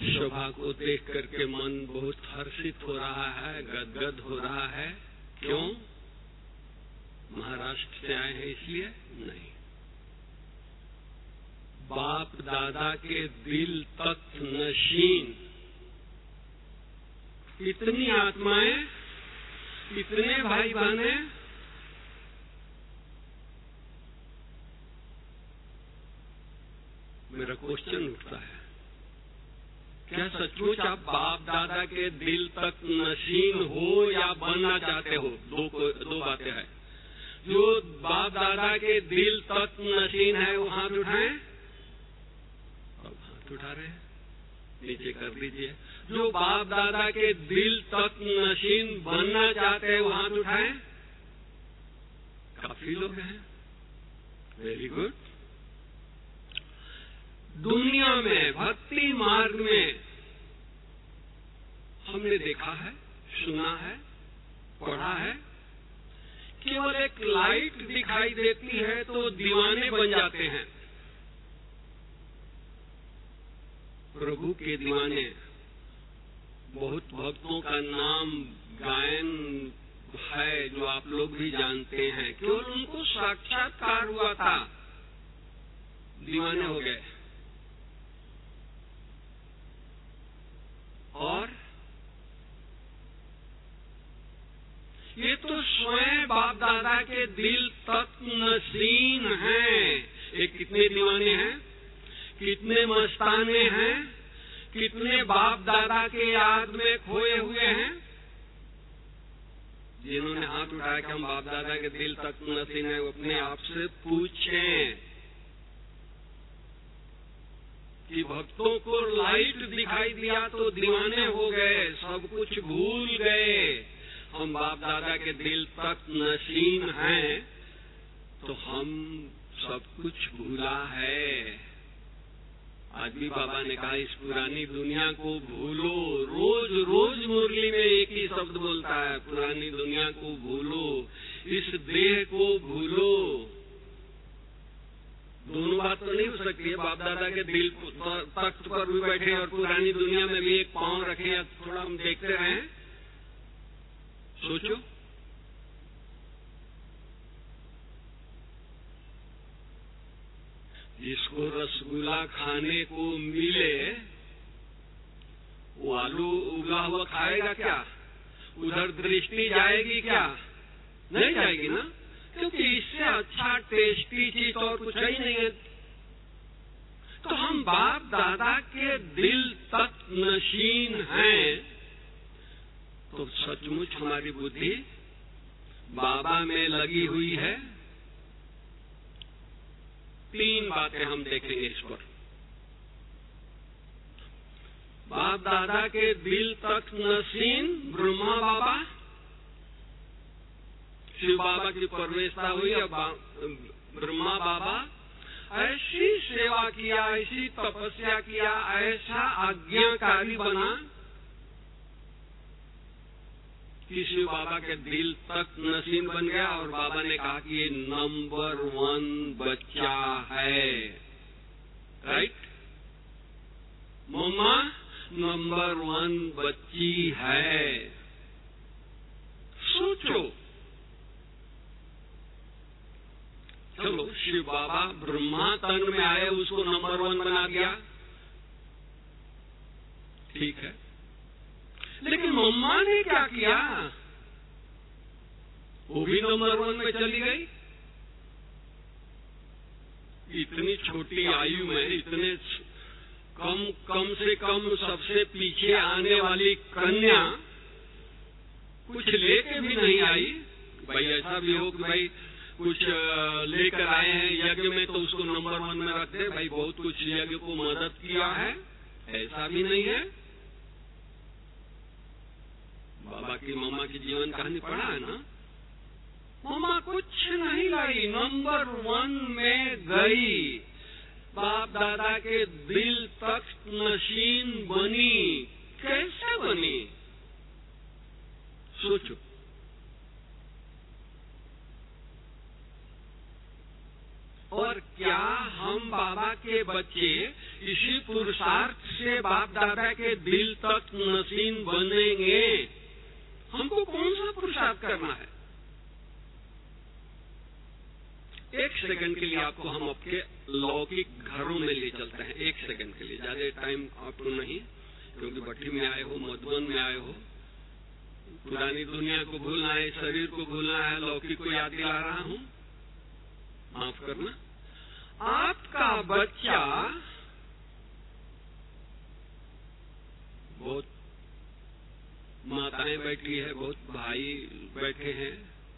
शोभा को देख करके मन बहुत हर्षित हो रहा है, गदगद हो रहा है। क्यों? महाराष्ट्र से आए हैं इसलिए नहीं, बाप दादा के दिल तक नशीन इतनी आत्माएं, इतने भाई बहने, मेरा क्वेश्चन उठता है, क्या सचमुच आप बाप दादा के दिल तक नशीन हो या बनना चाहते हो? दो बातें हैं। जो बाप दादा के दिल तक नशीन है वो हाथ उठाएं। अब हाथ उठा रहे हैं, नीचे कर लीजिए। जो बाप दादा के दिल तक नशीन बनना चाहते हैं वो हाथ उठाएं। काफी लोग हैं, वेरी गुड। दुनिया में भक्ति मार्ग में हमने देखा है, सुना है, पढ़ा है, केवल एक लाइट दिखाई देती है तो दीवाने बन जाते हैं। प्रभु के दीवाने, बहुत भक्तों का नाम गायन है जो आप लोग भी जानते हैं, केवल उनको साक्षात्कार हुआ था, दीवाने हो गए। और ये तो स्वयं बाप दादा के दिल तक नशीन हैं। ये कितने दीवाने हैं, कितने मस्ताने हैं, कितने बाप दादा के याद में खोए हुए हैं। जिन्होंने हाथ उठाया कि हम बाप दादा के दिल तक नशीन है, वो अपने आप से पूछें कि भक्तों को लाइट दिखाई दिया तो दीवाने हो गए, सब कुछ भूल गए। हम बाप दादा के दिल तक नशीन हैं तो हम सब कुछ भूला है। आज भी बाबा ने कहा इस पुरानी दुनिया को भूलो। रोज रोज मुरली में एक ही शब्द बोलता है, पुरानी दुनिया को भूलो, इस देह को भूलो। दोनों बात तो नहीं हो सकती है। बाप दादा के दिल तख्त पर भी बैठे और पुरानी दुनिया में भी एक पांव रखे, या थोड़ा हम देखते रहें। सोचो, जिसको रसगुल्ला खाने को मिले वो आलू उगा हुआ खाएगा क्या? उधर दृष्टि जाएगी क्या? नहीं जाएगी ना, क्योंकि इससे अच्छा टेस्टी चीज और कुछ ही नहीं है। तो हम बाप दादा के दिल तक नशीन हैं तो सचमुच हमारी बुद्धि बाबा में लगी हुई है। तीन बातें हम देखेंगे इस पर। बाप दादा के दिल तक नशीन ब्रह्मा बाबा, शिव बाबा की परवेशता हुई। अब ब्रह्मा बाबा ऐसी सेवा किया, ऐसी तपस्या किया, ऐसा आज्ञाकारी बना कि शिव बाबा के दिल तक नसीब बन गया। और बाबा ने कहा कि ये नंबर 1 बच्चा है, राइट? मम्मा नंबर 1 बच्ची है। सोचो, चलो शिव बाबा ब्रह्मा तन में आए, उसको नंबर 1 बना दिया, ठीक है। लेकिन मम्मा ने क्या किया? वो भी नंबर 1 में चली गई। इतनी छोटी आयु में, इतने कम से कम सबसे पीछे आने वाली कन्या कुछ लेके भी नहीं आई। भाई ऐसा भी हो कि भाई कुछ लेकर आए हैं यज्ञ में तो उसको नंबर 1 में रख दे, भाई बहुत कुछ यज्ञ को मदद किया है, ऐसा भी नहीं है। बाबा की मम्मा की जीवन कहानी पढ़ा है ना? मम्मा कुछ नहीं लाई, नंबर 1 में गई, बाप दादा के दिल तक नशीन बनी। कैसे बनी? सोचो। और क्या हम बाबा के बच्चे इसी पुरुषार्थ से बाप दादा के दिल तक नसीन बनेंगे। हमको कौन सा पुरुषार्थ करना है? एक सेकंड के लिए आपको हम आपके लौकिक घरों में ले चलते हैं। एक सेकंड के लिए, ज्यादा टाइम आपको नहीं, क्योंकि भट्टी में आए हो, मधुबन में आए हो। पुरानी दुनिया को भूलना है, शरीर को भूलना है, लौकिक को याद दिला रहा हूं, माफ करना। आपका बच्चा बहुत माताएं बैठी है, बहुत भाई बैठे हैं।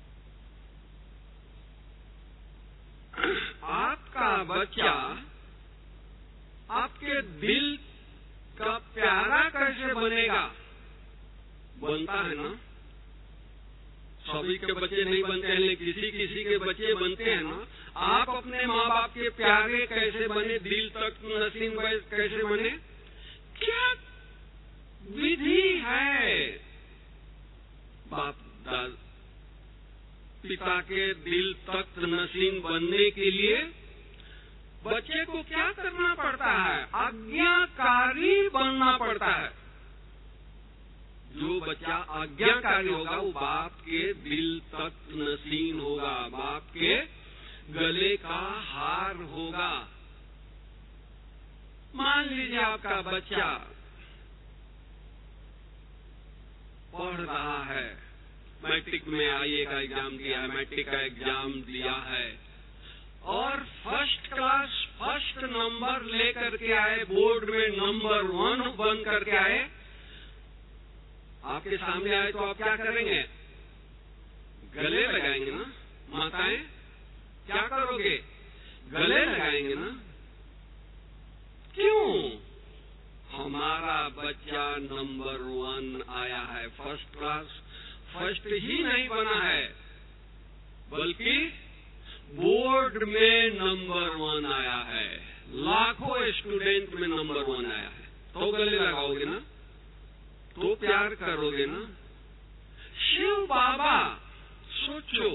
आपका बच्चा आपके दिल का प्यारा कैसे बनेगा? बनता है ना, सभी के बच्चे नहीं बनते हैं, लेकिन किसी के बच्चे बनते हैं ना। आप अपने माँ बाप के प्यारे कैसे बने, दिल तक नसीन कैसे बने? क्या विधि है बाप दादा पिता के दिल तक नसीन बनने के लिए? बच्चे को क्या करना पड़ता है? आज्ञाकारी बनना पड़ता है। जो बच्चा आज्ञाकारी होगा वो बाप के दिल तक नसीन होगा, बाप के गले का हार होगा। मान लीजिए आपका बच्चा पढ़ रहा है, मैट्रिक में आईए का एग्जाम दिया है, मैट्रिक का एग्जाम दिया है और फर्स्ट क्लास फर्स्ट नंबर लेकर के आए, बोर्ड में नंबर 1 बन करके आए। आपके सामने आए तो आप क्या करेंगे? गले लगाएंगे ना। माताएं क्या करोगे? गले लगाएंगे ना। क्यों? हमारा बच्चा नंबर 1 आया है, फर्स्ट क्लास फर्स्ट ही नहीं बना है, बल्कि बोर्ड में नंबर 1 आया है, लाखों स्टूडेंट में नंबर 1 आया है। तो गले लगाओगे ना, तो प्यार करोगे ना। शिव बाबा सोचो,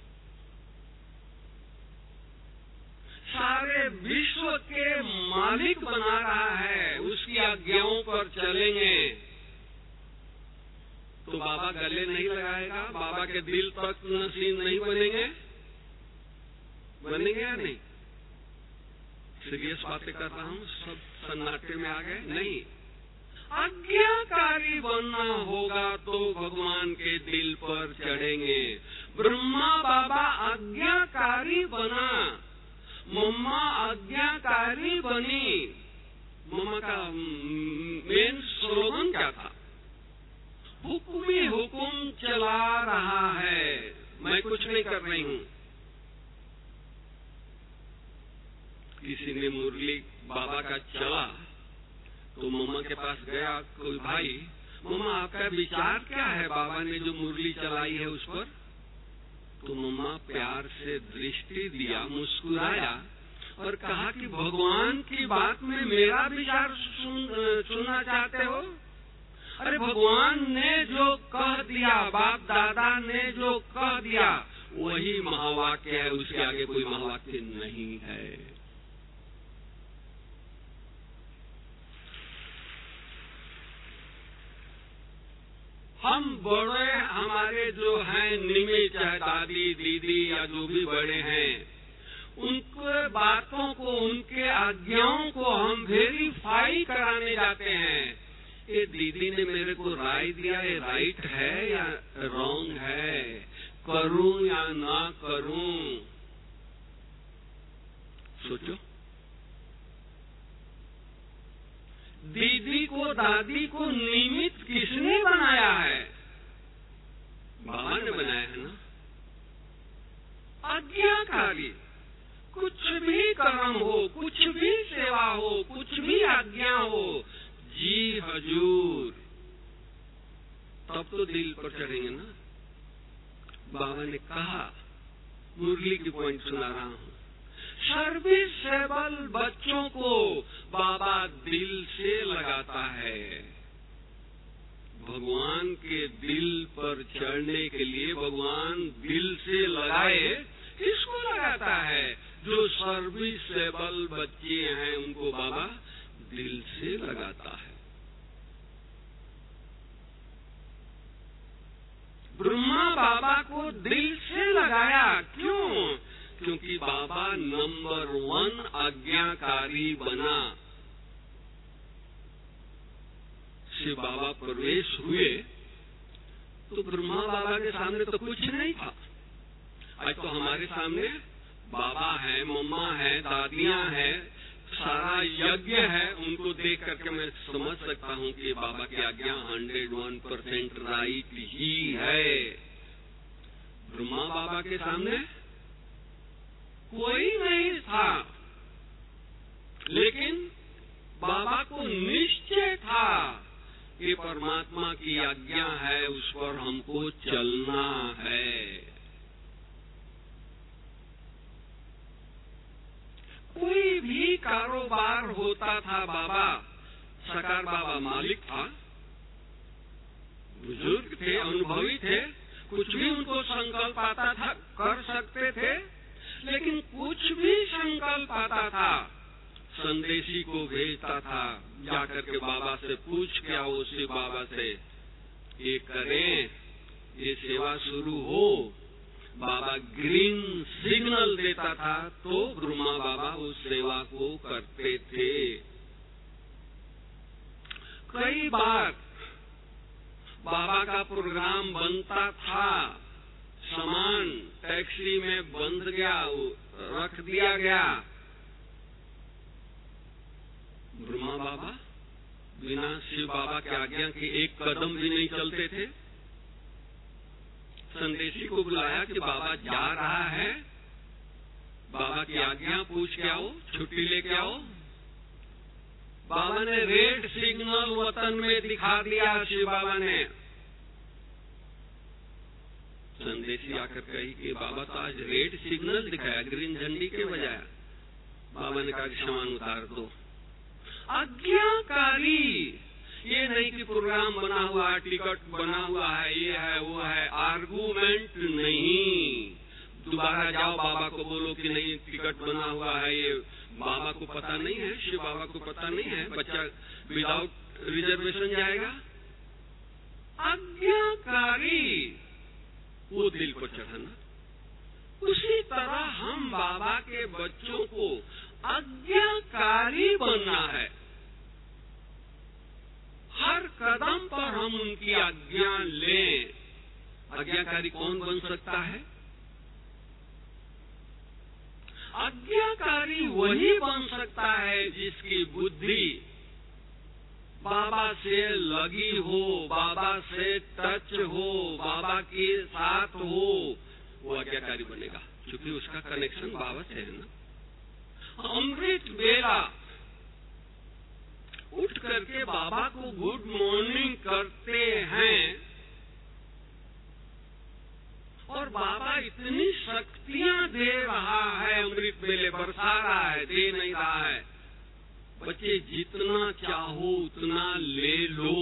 सारे विश्व के मालिक बना रहा है, उसकी आज्ञाओं पर चलेंगे तो बाबा गले नहीं लगाएगा? बाबा के दिल तक नसीन नहीं बनेंगे? बनेंगे या नहीं? सीरियस बातें कर रहा हूँ, सब सन्नाटे में आ गए। नहीं, आज्ञाकारी बनना होगा तो भगवान के दिल पर चढ़ेंगे। ब्रह्मा बाबा आज्ञाकारी बना, मम्मा आज्ञाकारी बनी। मम्मा का मेन स्लोगन क्या था? हुक्म ही हुक्म चला रहा है, मैं कुछ नहीं कर रही हूँ। किसी ने मुरली बाबा का चला तो मम्मा के पास गया कोई भाई, मम्मा आपका विचार क्या है बाबा ने जो मुरली चलाई है उस पर? तो मम्मा प्यार से दृष्टि दिया, मुस्कुराया और कहा कि भगवान की बात में मेरा विचार सुनना चाहते हो? अरे भगवान ने जो कह दिया, बाप दादा ने जो कह दिया वही महावाक्य है, उसके आगे कोई महावाक्य नहीं है। हम बड़े हमारे जो हैं निमी, चाहे दादी दीदी या जो भी बड़े हैं, उनके बातों को, उनके आज्ञाओं को हम वेरीफाई कराने जाते हैं। ये दीदी ने मेरे को राय दिया, ये राइट है या रॉन्ग है, करूं या ना करूं? सोचो, दीदी को दादी को निमित्त किसने बनाया है? बाबा ने बनाया है ना। आज्ञाकारी, कुछ भी कर्म हो, कुछ भी सेवा हो, कुछ भी आज्ञा हो, जी हजूर, तब तो दिल पर चढ़ेंगे ना। बाबा ने कहा, मुरली की पॉइंट सुना रहा हूं, सर्विसेबल बच्चों को बाबा दिल से लगाता है। भगवान के दिल पर चढ़ने के लिए भगवान दिल से लगाए, किसको लगाता है? जो सर्विसेबल बच्चे हैं उनको बाबा दिल से लगाता है। ब्रह्मा बाबा को दिल से लगाया, क्यों? क्योंकि बाबा नंबर 1 आज्ञाकारी बना। शिव बाबा प्रवेश हुए तो ब्रह्मा बाबा के सामने तो कुछ नहीं था। आज तो हमारे सामने बाबा है, मम्मा है, दादियां है, सारा यज्ञ है। उनको देख करके मैं समझ सकता हूँ कि बाबा की आज्ञा 101% राइट ही है। ब्रह्मा बाबा के सामने कोई नहीं था, लेकिन बाबा को निश्चय था कि परमात्मा की आज्ञा है, उस पर हमको चलना है। कोई भी कारोबार होता था, बाबा सरकार बाबा मालिक था, बुजुर्ग थे, अनुभवी थे, कुछ भी उनको संकल्प आता था कर सकते थे। लेकिन कुछ भी संकल्प आता था, संदेशी को भेजता था, जाकर के बाबा से पूछ के आओ, शिव बाबा से, ये करें, ये सेवा शुरू हो। बाबा ग्रीन सिग्नल देता था तो ब्रह्मा बाबा उस सेवा को करते थे। कई बार बाबा का प्रोग्राम बनता था, सामान टैक्सी में बंध गया, रख दिया गया, ब्रह्मा बाबा बिना शिव बाबा के आज्ञा के एक कदम भी नहीं चलते थे। संदेशी को बुलाया कि बाबा जा रहा है, बाबा की आज्ञा पूछ के आओ, छुट्टी लेके आओ। बाबा ने रेड सिग्नल वतन में दिखा दिया। शिव बाबा ने संदेशी आकर कही कि बाबा तो आज रेड सिग्नल दिखाया, ग्रीन झंडी के बजाय। बाबा ने कहा कि सामान उतार दो। आज्ञाकारी, ये नहीं कि प्रोग्राम बना हुआ है, टिकट बना हुआ है, ये है वो है, आर्गुमेंट नहीं। दोबारा जाओ बाबा को बोलो कि नहीं टिकट बना हुआ है, ये बाबा को पता नहीं है, शिव बाबा को पता नहीं है, बच्चा विदाउट रिजर्वेशन जाएगा। आज्ञाकारी, वो दिल को चढ़ाना। उसी तरह हम बाबा के बच्चों को आज्ञाकारी बनना है। हर कदम पर हम उनकी आज्ञा लें। आज्ञाकारी कौन बन सकता है? आज्ञाकारी वही बन सकता है जिसकी बुद्धि बाबा से लगी हो, बाबा से टच हो, बाबा के साथ हो, वो आज्ञाकारी बनेगा, क्योंकि उसका कनेक्शन बाबा से है ना। अमृत बेला उठ करके बाबा को गुड मॉर्निंग करते हैं और बाबा इतनी शक्तियां दे रहा है, अमृत बेले बरसा रहा है, दे नहीं रहा है। बच्चे जितना चाहो उतना ले लो।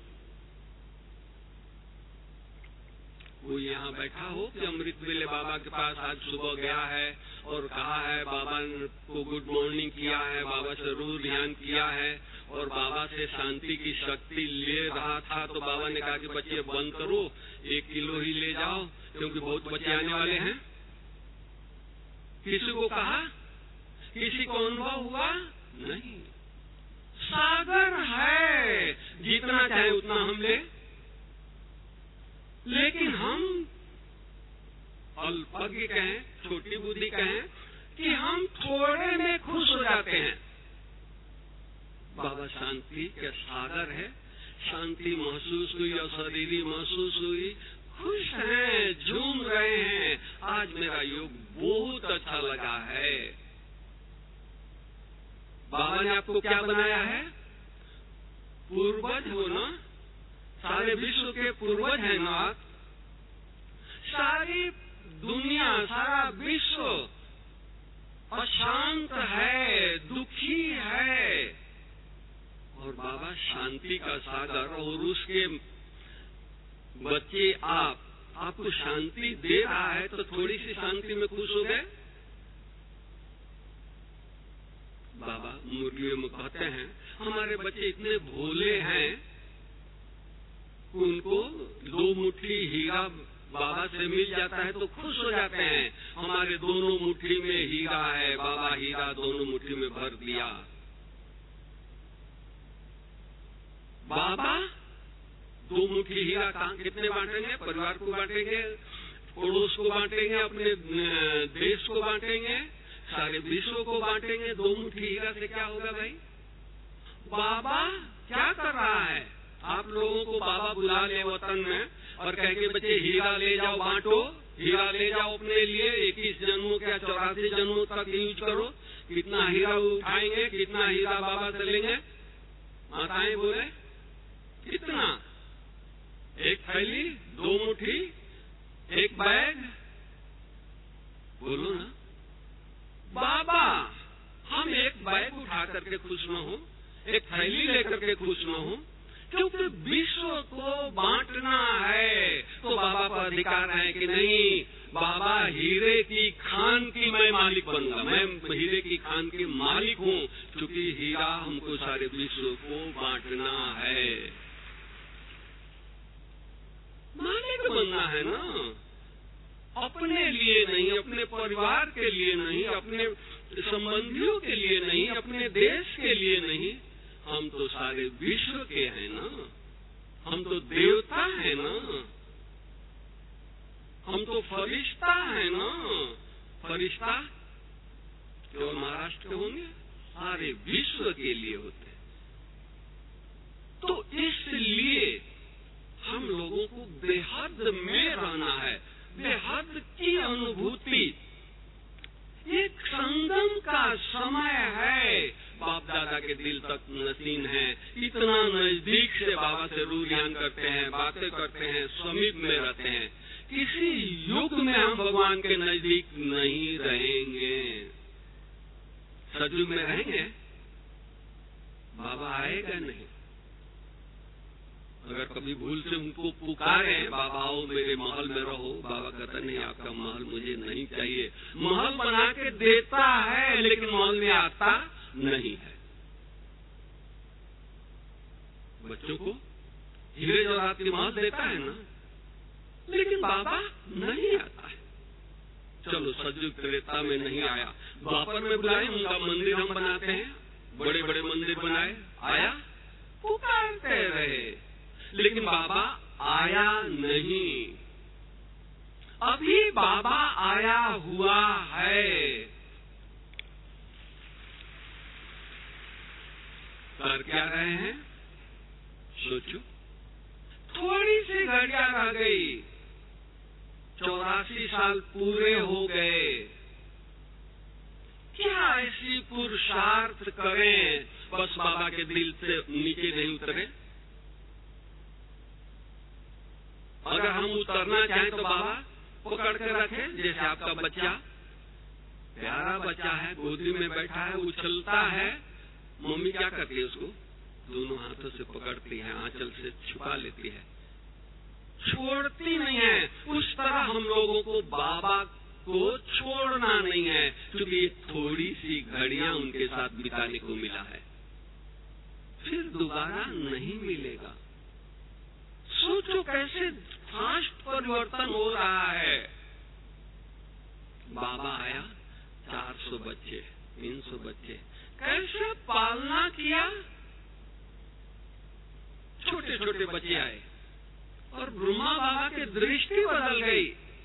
वो यहाँ बैठा हो कि अमृत बेले बाबा के पास आज सुबह गया है और कहा है, बाबा को गुड मॉर्निंग किया है, बाबा से रूह ध्यान किया है और बाबा से शांति की शक्ति ले रहा था, तो बाबा ने कहा कि बच्चे बंद करो, 1 किलो ही ले जाओ, क्योंकि बहुत बच्चे आने वाले हैं। किसी को कहा, किसी को अनुभव हुआ नहीं। सागर है, जितना चाहे उतना हम ले, लेकिन हम अल्पज्ञ कहें, छोटी बुद्धि कहें कि हम थोड़े में खुश हो जाते हैं। बाबा शांति के सागर है, शांति महसूस हुई और शरीरी महसूस हुई, खुश हैं, झूम रहे हैं, आज मेरा योग बहुत अच्छा लगा है। बाबा ने आपको क्या बनाया है? पूर्वज हो ना, सारे विश्व के पूर्वज हैं ना आप। सारी दुनिया, सारा विश्व अशांत है, दुखी है, और बाबा शांति का सागर, और उसके बच्चे आपको शांति दे रहा है, तो थोड़ी सी शांति में खुश हो गए। बाबा मुरलियों में कहते हैं, हमारे बच्चे इतने भोले हैं, उनको 2 मुट्ठी हीरा बाबा से मिल जाता है तो खुश हो जाते हैं। हमारे दोनों मुट्ठी में हीरा है, बाबा हीरा दोनों मुट्ठी में भर दिया। बाबा 2 मुट्ठी हीरा कहाँ कितने बांटेंगे? परिवार को बांटेंगे, पड़ोस को बांटेंगे, अपने देश को बांटेंगे, सारे विश्व को बांटेंगे। 2 मुट्ठी हीरा से क्या होगा भाई? बाबा क्या कर रहा है? आप लोगों को बाबा बुला ले वतन में और कह के बच्चे हीरा ले जाओ, बांटो, हीरा ले जाओ अपने लिए, 21 जन्मों क्या 84 जन्मों तक यूज करो। कितना हीरा उठाएंगे, कितना हीरा बाबा से लेंगे? माताएं बोले कितना? 1 थैली, 2 मुट्ठी, 1 बैग, बोलो ना। बाबा हम 1 बैग उठा करके खुश न हो, 1 थैली लेकर के खुश न हो, क्योंकि विश्व को बांटना है। तो बाबा पर अधिकार है कि नहीं, बाबा हीरे की खान की मैं मालिक बनूंगा, मैं हीरे की खान की मालिक हूँ, क्योंकि हीरा हमको सारे विश्व को बांटना है। मालिक बनना है ना, अपने लिए नहीं, अपने परिवार के लिए नहीं, अपने संबंधियों के लिए नहीं, अपने देश के लिए नहीं। हम तो सारे विश्व के हैं ना, हम तो देवता हैं ना, हम तो फरिश्ता हैं ना। फरिश्ता केवल महाराष्ट्र के होंगे, सारे विश्व के लिए होते। तो इसलिए हम लोगों को बेहद में रहना है, बेहद की अनुभूति। एक संगम का समय है, बाप दादा के दिल तक नसीन है, इतना नजदीक से बाबा से रूयान करते हैं, बातें करते हैं, समीप में रहते हैं। किसी युग में हम भगवान के नजदीक नहीं रहेंगे। सतयुग में रहेंगे, बाबा आएगा नहीं। अगर कभी भूल से उनको पुकारे, बाबा आओ मेरे महल में रहो, बाबा कहता नहीं, आपका महल मुझे नहीं चाहिए। महल बना के देता है लेकिन महल में आता नहीं है। बच्चों को हीरे जवाहरात की महल देता है ना, लेकिन बाबा नहीं आता है। चलो सतयुग त्रेता में नहीं आया, द्वापर में बुलाए, उनका मंदिर हम बनाते हैं, बड़े बड़े मंदिर बनाए, आया, पुकारते रहे, लेकिन बाबा आया नहीं। अभी बाबा आया हुआ है। कर क्या रहे हैं? सोचो, थोड़ी सी घड़ियां रह गई, 84 साल पूरे हो गए। क्या ऐसी पुरुषार्थ करें बस बाबा के दिल से नीचे नहीं उतरे? अगर हम उतरना चाहें तो बाबा पकड़ के रखे, जैसे आपका बच्चा, प्यारा बच्चा है, गोदी में बैठा है, उछलता है, मम्मी क्या करती है? उसको दोनों हाथों से पकड़ती है, आंचल से छुपा लेती है, छोड़ती नहीं है। उस तरह हम लोगों को बाबा को छोड़ना नहीं है, क्योंकि थोड़ी सी घड़ियां उनके साथ बिताने को मिला है, फिर दोबारा नहीं मिलेगा। सोचो कैसे फास्ट परिवर्तन हो रहा है। बाबा आया, 400 बच्चे, 300 बच्चे, कैसे पालना किया। छोटे छोटे बच्चे आए और ब्रह्मा बाबा की दृष्टि बदल गई।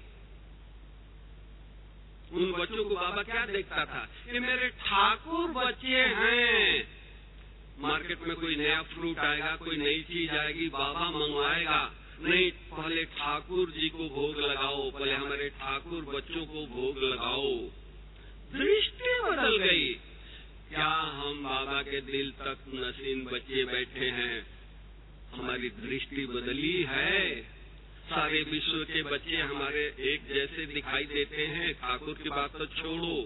उन बच्चों को बाबा क्या देखता था? ये मेरे ठाकुर बच्चे हैं। मार्केट में कोई नया फ्रूट आएगा, कोई नई चीज आएगी, बाबा मंगवाएगा, नहीं, पहले ठाकुर जी को भोग लगाओ, पहले हमारे ठाकुर बच्चों को भोग लगाओ। दृष्टि बदल गई। क्या हम बाबा के दिल तक नसीन बच्चे बैठे हैं? हमारी दृष्टि बदली है। सारे विश्व के बच्चे हमारे एक जैसे दिखाई देते हैं, ठाकुर की बात तो छोड़ो।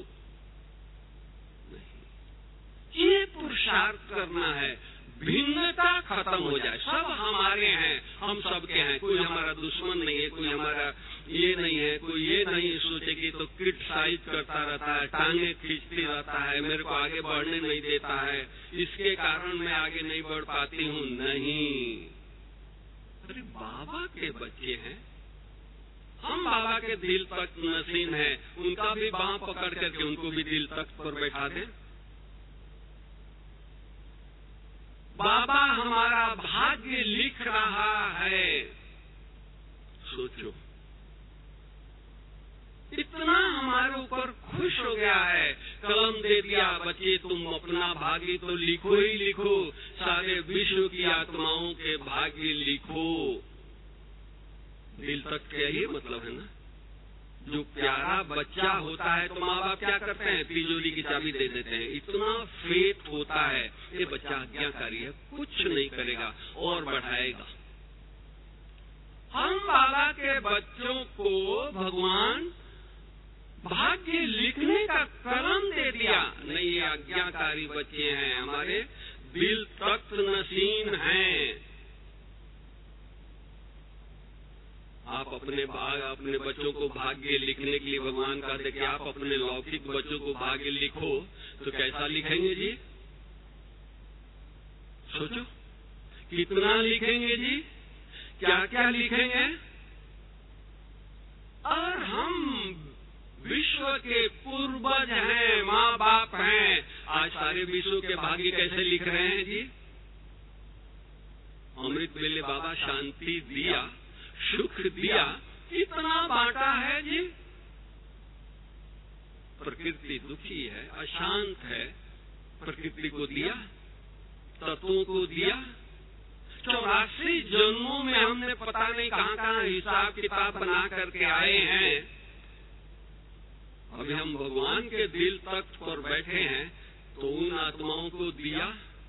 नहीं, ये पुरुषार्थ करना है, भिन्नता खत्म हो जाए। सब हमारे हैं, हम सबके हैं, कोई हमारा दुश्मन नहीं है, कोई हमारा ये नहीं है, कोई ये नहीं सोचे कि तो क्रिटिसाइज करता रहता है, टांगे खींचती रहता है, मेरे को आगे बढ़ने नहीं देता है, इसके कारण मैं आगे नहीं बढ़ पाती हूँ। नहीं, अरे बाबा के बच्चे हैं हम, बाबा के दिल तक नसीन है, उनका भी बांह पकड़ करके उनको भी दिल तक पर बैठा दे। बाबा हमारा भाग्य लिख रहा है। सोचो, इतना हमारे ऊपर खुश हो गया है, कलम दे दिया, बच्चे तुम अपना भाग्य तो लिखो ही लिखो, सारे विश्व की आत्माओं के भाग्य लिखो। दिल तक का यही मतलब है ना। जो प्यारा बच्चा होता है तो माँ बाप क्या करते हैं, तिजोरी की चाबी दे देते हैं। इतना फेथ होता है, ये बच्चा आज्ञाकारी है, कुछ नहीं करेगा और बढ़ाएगा। हम बाबा के बच्चों को भगवान भाग्य लिखने का कलम दे दिया। नहीं, ये आज्ञाकारी बच्चे हैं, हमारे दिल तक नसीन हैं। आप अपने बच्चों को भाग्य लिखने के लिए भगवान कहते कि आप अपने लौकिक बच्चों को भाग्य लिखो, तो कैसा लिखेंगे जी? सोचो, कितना लिखेंगे जी, क्या क्या लिखेंगे? और हम विश्व के पूर्वज हैं, माँ बाप हैं, आज सारे विश्व के भाग्य कैसे लिख रहे हैं जी? अमृत वेले बाबा शांति दिया, सुख दिया, कितना बांटा है जी। प्रकृति दुखी है, अशांत है, प्रकृति को दिया, तत्वों को दिया। 84 जन्मों में हमने पता नहीं कहाँ हिसाब किताब बना करके आए हैं। अभी हम भगवान के दिल तख्त पर बैठे हैं, तो उन आत्माओं को दिया,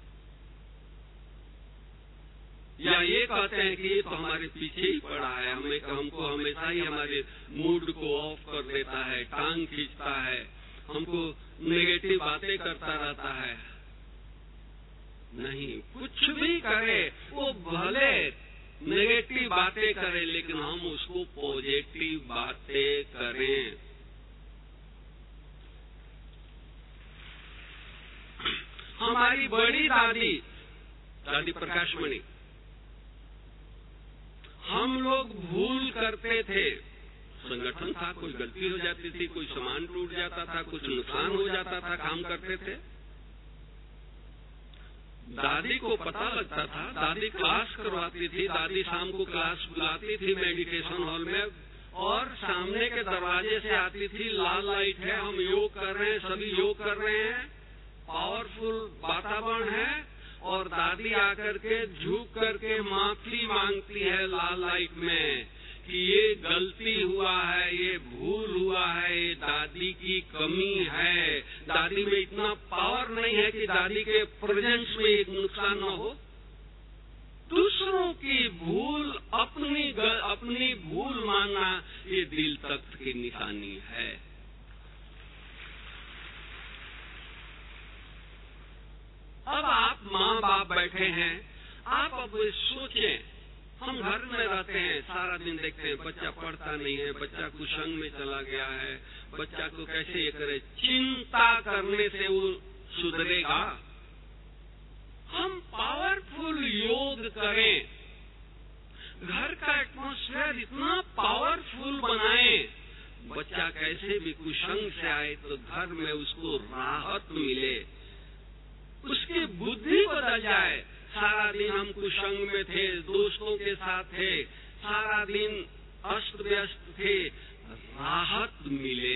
या ये कहते हैं कि ये तो हमारे पीछे ही पड़ा है, हमको हमेशा ही हमारे मूड को ऑफ कर देता है, टांग खींचता है, हमको नेगेटिव बातें करता रहता है। नहीं, कुछ भी करे, वो भले नेगेटिव बातें करे, लेकिन हम उसको पॉजिटिव बातें करें। हमारी बड़ी दादी प्रकाशमणि, हम लोग भूल करते थे, संगठन था, कोई गलती हो जाती थी, कोई सामान टूट जाता था, कुछ नुकसान हो जाता था, काम करते थे। दादी को पता लगता था, दादी क्लास करवाती थी, दादी शाम को क्लास बुलाती थी मेडिटेशन हॉल में, और सामने के दरवाजे से आती थी, लाल लाइट है, हम योग कर रहे हैं, सभी योग कर रहे हैं, पावरफुल वातावरण है, और दादी आकर के झुक करके माफी मांगती है लाल लाइट में कि ये गलती हुआ है, ये भूल हुआ है, ये दादी की कमी है, दादी में इतना पावर नहीं है कि दादी के प्रेजेंस में एक नुकसान न हो। दूसरों की भूल अपनी भूल मानना, ये दिल तख्त की निशानी है। अब आप माँ बाप बैठे हैं, आप अब सोचें, हम घर में रहते हैं, सारा दिन देखते हैं बच्चा पढ़ता नहीं है, बच्चा कुसंग में चला गया है, बच्चा को कैसे ये करे, चिंता करने से वो सुधरेगा। हम पावरफुल योग करें, घर का एटमॉस्फेयर इतना पावरफुल बनाएं, बच्चा कैसे भी कुसंग से आए तो घर में उसको राहत मिले, उसकी बुद्धि बदल जाए। सारा दिन हम कुसंग में थे, दोस्तों के साथ थे, सारा दिन अस्त व्यस्त थे, राहत मिले।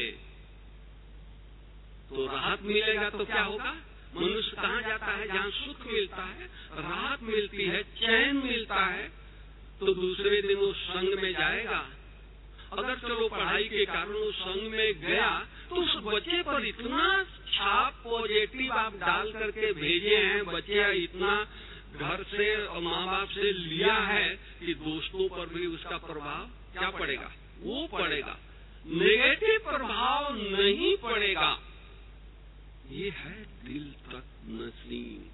तो राहत मिलेगा तो क्या होगा? मनुष्य कहाँ जाता है? जहाँ सुख मिलता है, राहत मिलती है, चैन मिलता है, तो दूसरे दिन वो संग में जाएगा। अगर चलो पढ़ाई के कारण वो संग में गया, तो उस बच्चे पर इतना छाप पॉजिटिव आप डाल करके भेजे हैं, बच्चे इतना घर से और माँ बाप से लिया है कि दोस्तों पर भी उसका प्रभाव क्या पड़ेगा? वो पड़ेगा, नेगेटिव प्रभाव नहीं पड़ेगा। ये है दिल तक नसीम।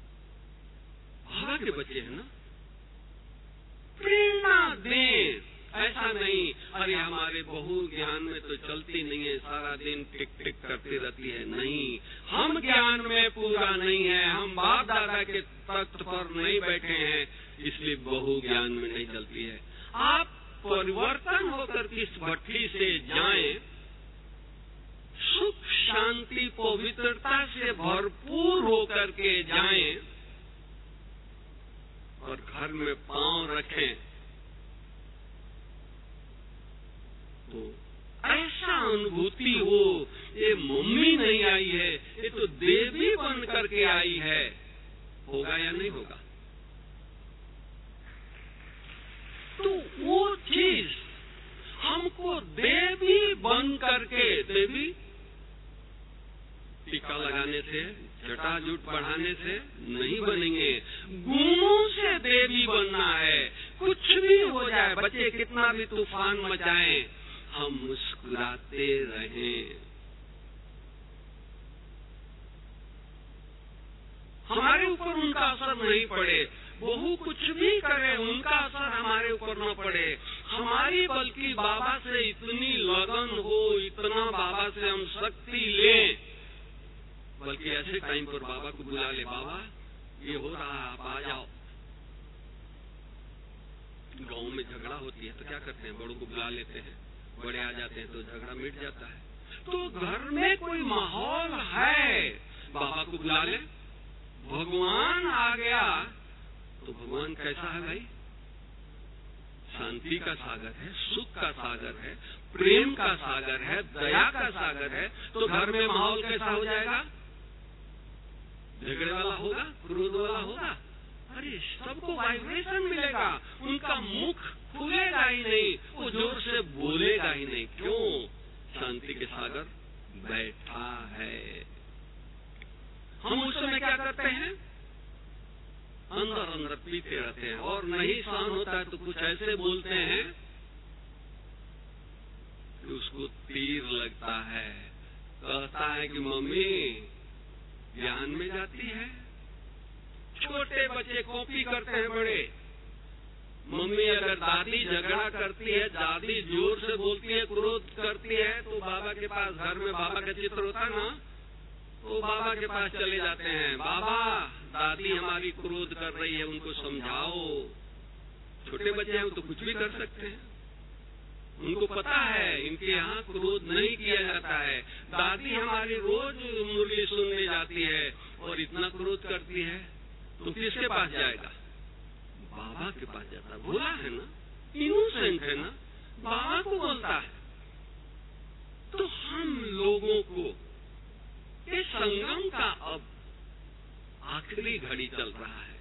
बाबा के बच्चे हैं ना, प्रेरणा दें, ऐसा नहीं, अरे हमारे बहू ज्ञान में तो चलती नहीं है, सारा दिन टिक टिक करती रहती है। नहीं, हम ज्ञान में पूरा नहीं है, हम बाप दादा के तख्त पर नहीं बैठे हैं, इसलिए बहू ज्ञान में नहीं चलती है। आप परिवर्तन होकर किस भट्टी से जाएं, सुख शांति पवित्रता से भरपूर होकर के जाएं और घर में पांव रखें, तो ऐसा अनुभूति हो, ये मम्मी नहीं आई है, ये तो देवी बन करके आई है। होगा या नहीं होगा? तो वो चीज हमको देवी बन करके, देवी टीका लगाने से, जटाजूट बढ़ाने से नहीं बनेंगे, गुणों से देवी बनना है। कुछ भी हो जाए, बच्चे कितना भी तूफान मचाएं, हम मुस्कुराते रहें। हमारे ऊपर उनका असर नहीं पड़े, बहू कुछ भी करे उनका असर हमारे ऊपर न पड़े। हमारी बल्कि बाबा से इतनी लगन हो, इतना बाबा से हम शक्ति लें, बल्कि ऐसे टाइम पर बाबा को बुला ले, बाबा ये हो रहा है, आप आ जाओ। गांव में झगड़ा होती है तो क्या करते हैं, बड़ों को बुला लेते हैं, बड़े आ जाते हैं तो झगड़ा मिट जाता है। तो घर में कोई माहौल है, बाबा को बुला ले, भगवान आ गया तो भगवान कैसा है भाई? शांति का सागर है, सुख का सागर है, प्रेम का सागर है, दया का सागर है। तो घर में माहौल कैसा हो जाएगा? झगड़े वाला होगा, क्रोध वाला होगा? अरे सबको वाइब्रेशन मिलेगा, उनका मुख खुलेगा ही नहीं, वो जोर से बोलेगा ही नहीं। क्यों? शांति के सागर बैठा है। हम उस समय क्या करते हैं? अंदर अंदर पीते रहते हैं, और नहीं सहन होता है तो कुछ ऐसे बोलते हैं कि उसको तीर लगता है। कहता है कि मम्मी ज्ञान में जाती है। छोटे बच्चे कॉपी करते हैं बड़े। मम्मी अगर दादी झगड़ा करती है, दादी जोर से बोलती है, क्रोध करती है, तो बाबा के पास, घर में बाबा का चित्र होता है ना, तो बाबा के पास चले जाते हैं। बाबा दादी हमारी क्रोध कर रही है, उनको समझाओ। छोटे बच्चे हैं तो कुछ भी कर सकते हैं, उनको पता है इनके यहाँ क्रोध नहीं किया जाता है। दादी हमारी रोज मुरली सुनने जाती है और इतना क्रोध करती है, तो किसके पास जाएगा? बाबा के पास जाता है। भोला है ना, इनोसेंट है ना, बाबा को बोलता है। तो हम लोगों को इस संगम का अब आखिरी घड़ी चल रहा है।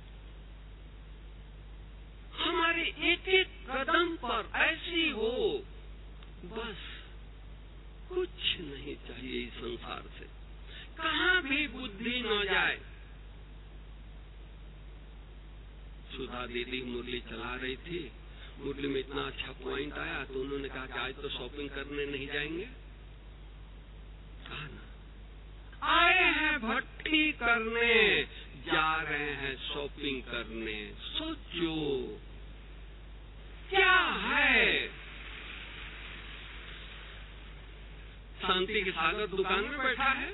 हमारे एक एक कदम पर ऐसी हो, बस कुछ नहीं चाहिए इस संसार से, कहाँ भी बुद्धि न जाए। सुधा दीदी मुरली चला रही थी, मुरली में इतना अच्छा पॉइंट आया तो उन्होंने कहा कि आज तो शॉपिंग करने नहीं जाएंगे। कहा ना, आए हैं भट्टी करने, जा रहे हैं शॉपिंग करने। सोचो क्या है? शांति के सागर दुकान में बैठा है।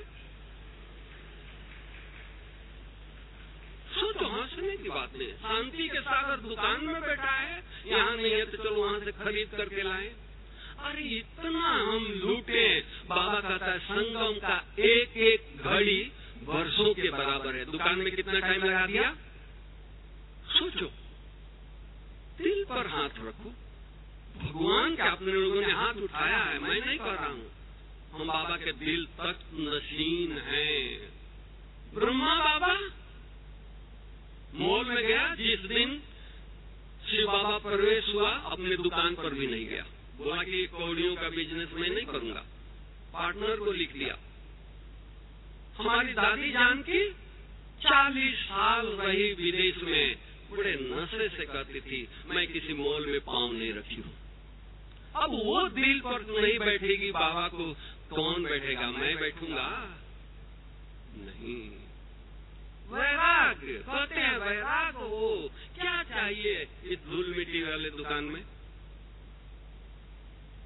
सोचो, हंसने की बात नहीं, शांति के सागर दुकान में बैठा है। यहाँ नहीं है तो चलो वहां से खरीद करके लाए। अरे इतना हम लूटे। बाबा कहता है संगम का एक एक घड़ी वर्षों के बराबर है। दुकान में कितना टाइम लगा दिया? सोचो, दिल पर हाथ रखो। भगवान के अपने लोगों ने हाथ उठाया है, मैं नहीं कर रहा हूँ। हम बाबा के दिल तक नशीन हैं। ब्रह्मा बाबा मॉल में गया, जिस दिन शिव बाबा प्रवेश हुआ अपने दुकान पर भी नहीं गया। बोला कि कौड़ियों का बिजनेस मैं नहीं करूंगा, पार्टनर को लिख दिया। हमारी दादी जान की 40 साल रही विदेश में, बड़े नशे से कहती थी मैं किसी मॉल में पांव नहीं रखी हूँ। अब वो दिल पर नहीं बैठेगी, बाबा को कौन बैठेगा? मैं बैठूंगा? नहीं। वैराग्य कहते हैं, वैराग हो। क्या चाहिए इस धूल मिट्टी वाले दुकान में?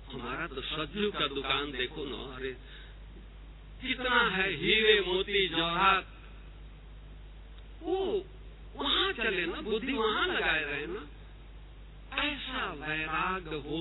हमारा तो सज्जू का दुकान देखो ना, अरे कितना है, हीरे मोती जवाहरात, वो वहां चले ना, बुद्धि वहां लगाए रहे ना। ऐसा वैराग्य हो,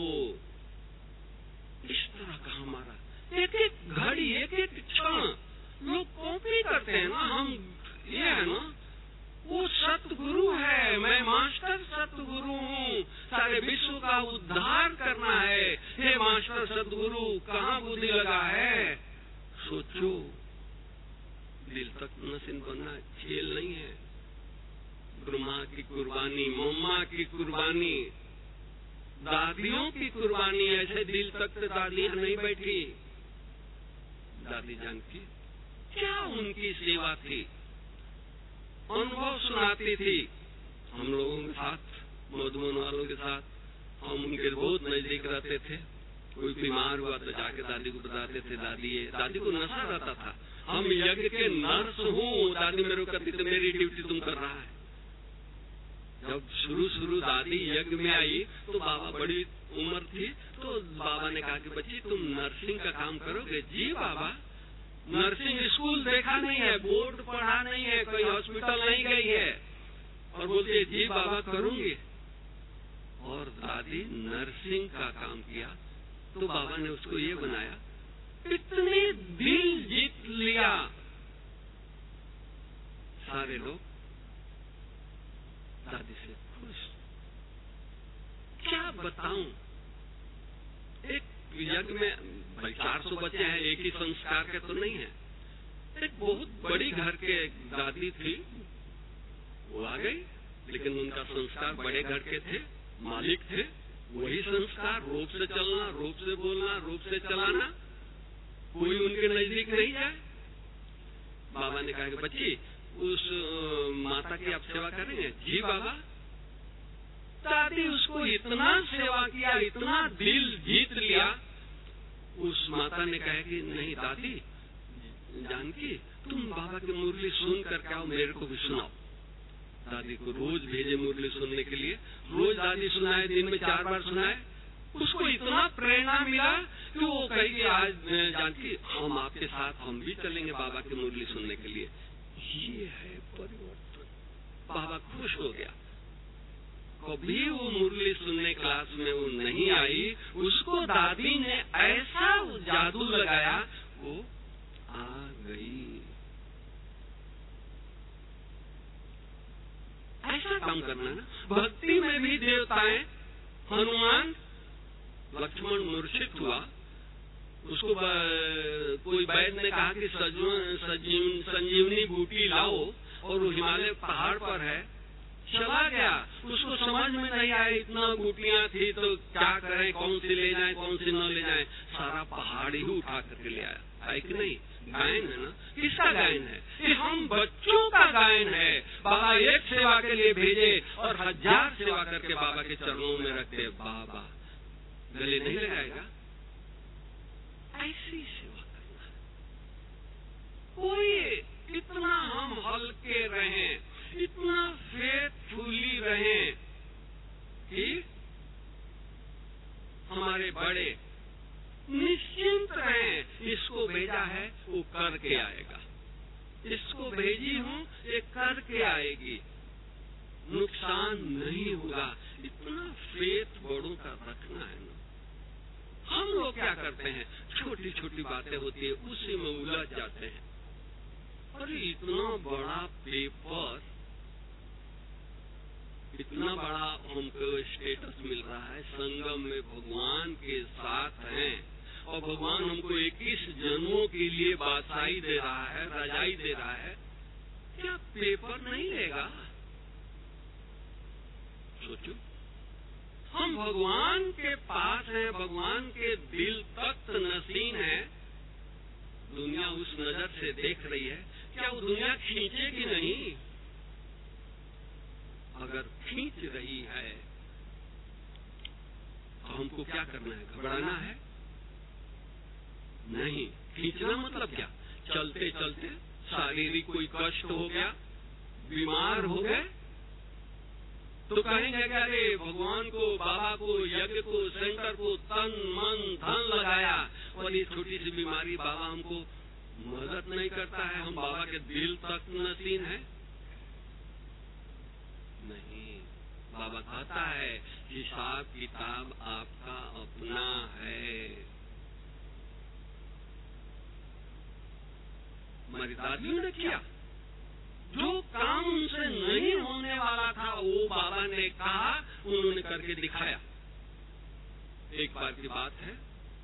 इस तरह का हमारा एक एक घड़ी, एक एक क्षण लोग कॉपी करते हैं ना। हम ये है ना, वो सतगुरु है, मैं मास्टर सतगुरु हूँ, सारे विश्व का उद्धार करना है, हे मास्टर सतगुरु, कहाँ बुद्धि लगा है? सोचो, दिल तक नसीन बनना खेल नहीं है। ब्रह्मा की कुर्बानी, मम्मा की कुर्बानी, दादियों की कुर्बानी, ऐसे दिल तक तो दादियां नहीं बैठी। दादी जानकी क्या उनकी सेवा थी, अनुभव सुनाती थी हम लोगों के साथ, मधुबन वालों के साथ। हम उनके बहुत नजदीक रहते थे। कोई बीमार हुआ तो जाके दादी को बताते थे, दादी को नशा रहता था, हम यज्ञ के नर्स हूँ, दादी मेरे को कहती थी मेरी ड्यूटी तुम कर रहा है। जब शुरू दादी यज्ञ में आई तो बाबा बड़ी उम्र थी, तो बाबा ने कहा कि बच्ची तुम नर्सिंग का काम करोगे? जी बाबा, नर्सिंग स्कूल देखा नहीं है, बोर्ड पढ़ा नहीं है, कोई हॉस्पिटल नहीं गई है, और बोलती है जी बाबा करूंगी। और दादी नर्सिंग का काम किया तो बाबा ने उसको ये बनाया, इतने दिल जीत लिया सारे लोग दादी से खुश। क्या बताऊं, एक यज्ञ में भाई 400 बच्चे हैं, एक ही संस्कार के तो नहीं है। एक बहुत बड़ी घर के दादी थी, वो आ गई, लेकिन उनका संस्कार बड़े घर के थे, मालिक थे, वही संस्कार, रूप से चलना, रूप से बोलना, रूप से चलाना, कोई उनके नजदीक नहीं जाए। बाबा ने कहा कि बच्ची उस माता की आप सेवा करेंगे? जी बाबा। दादी उसको इतना सेवा किया, इतना दिल जीत लिया। उस माता ने कहा कि नहीं दादी, जानकी तुम बाबा की मुरली सुन करके आओ, मेरे को भी सुनाओ। दादी को रोज भेजे मुरली सुनने के लिए, रोज दादी सुनाए, दिन में 4 बार सुनाए। उसको इतना प्रेरणा मिला कि वो कही आज जानकी हम आपके साथ, हम भी चलेंगे बाबा की मुरली सुनने के लिए। ये है परिवर्तन। बाबा खुश हो गया। कभी वो मुरली सुनने क्लास में वो नहीं आई, उसको दादी ने ऐसा जादू लगाया, वो आ गई। ऐसा काम करना ना। भक्ति में भी देवताएं, हनुमान, लक्ष्मण मूर्छित हुआ, उसको कोई वैद्य ने कहा कि संजीवनी बूटी लाओ, और वो हिमालय पहाड़ पर है। चला गया, उसको समझ में नहीं आया, इतना बूटियां थी तो क्या करें, कौन सी ले जाएं, कौन सी न ले जाएं। सारा पहाड़ ही उठा करके ले आया। है कि नहीं? गायन है ना। किसका गायन है? ये हम बच्चों का गायन है। बाबा एक सेवा के लिए भेजे और 1000 सेवा करके बाबा के चरणों में रखते। बाबा गले नहीं लगाएगा। ऐसी सेवा करना है। कोई इतना हम हल्के रहें, इतना फेथफुली रहें कि हमारे बड़े निश्चिंत रहें। इसको भेजा है वो करके आएगा, इसको भेजी हूँ ये करके आएगी, नुकसान नहीं होगा। इतना फेथ बड़ों का रखना है ना। हम लोग क्या करते हैं, छोटी छोटी बातें होती है उसी में उलझ जाते हैं। अरे इतना बड़ा पेपर, इतना बड़ा हमको स्टेटस मिल रहा है, संगम में भगवान के साथ हैं, और भगवान हमको 21 जन्मों के लिए बादशाही दे रहा है, रजाई दे रहा है। क्या पेपर नहीं लेगा? सोचो, हम भगवान के पास हैं, भगवान के दिल तक नसीन है। दुनिया उस नजर से देख रही है, क्या वो दुनिया खींचेगी नहीं? अगर खींच रही है तो हमको क्या करना है? घबराना है नहीं। खींचना मतलब क्या? चलते चलते शारीरिक कोई कष्ट हो गया, बीमार हो गए, तो कहेंगे कि अरे भगवान को, बाबा को, यज्ञ को, सेंटर को तन मन धन लगाया और ये छोटी सी बीमारी बाबा हमको मदद नहीं करता है, हम बाबा के दिल तक नसीन है। नहीं, बाबा कहता है हिसाब किताब आपका अपना है। हमारी दादियों ने किया जो काम उनसे नहीं होने वाला था, वो बाबा ने कहा, उन्होंने करके दिखाया। एक बार की बात है,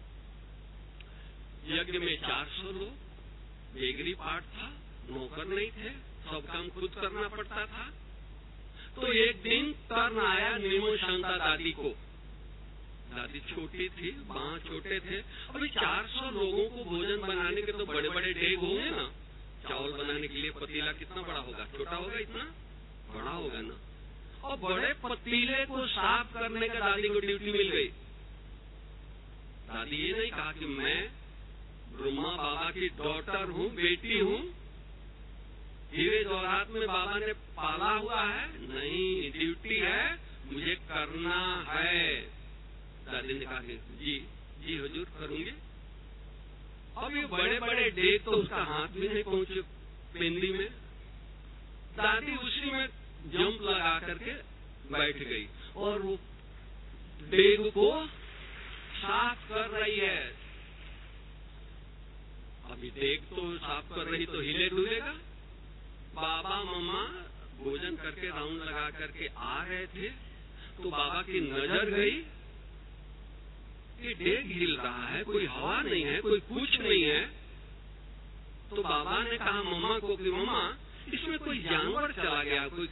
यज्ञ में 400 लोग, बेगरी पाठ था, नौकर नहीं थे, सब काम खुद करना पड़ता था। तो एक दिन टर्न आया निमो शांता दादी को। दादी छोटी थी, बाँ छोटे थे। अभी 400 लोगों को भोजन बनाने के तो बड़े बड़े डेग होंगे ना। चावल बनाने के लिए पतीला कितना बड़ा होगा? छोटा होगा, इतना बड़ा होगा ना। और बड़े पतीले को साफ करने का दादी को ड्यूटी मिल गई। दादी ये नहीं कहा कि मैं ब्रह्मा बाबा की डॉटर हूँ, बेटी हूँ, हीरे जवाहरात में बाबा ने पाला हुआ है। नहीं, ड्यूटी है, मुझे करना है। दादी ने कहा कि जी हुजूर करूंगी। अब ये बड़े बड़े डेग तो उसका हाथ भी नहीं पहुंचे पेंदी में। दादी उसी में जंप लगा करके बैठ गई और वो डेग को साफ कर रही है। अभी डेग तो साफ कर रही तो हिले डूबेगा। बाबा मम्मा भोजन करके राउंड लगा करके आ रहे थे तो बाबा की नजर गई कि डेग हिल रहा है, कोई हवा नहीं है, कोई कुछ नहीं है। तो बाबा ने कहा मम्मा को कि मम्मा इसमें कोई जानवर चला गया, कोई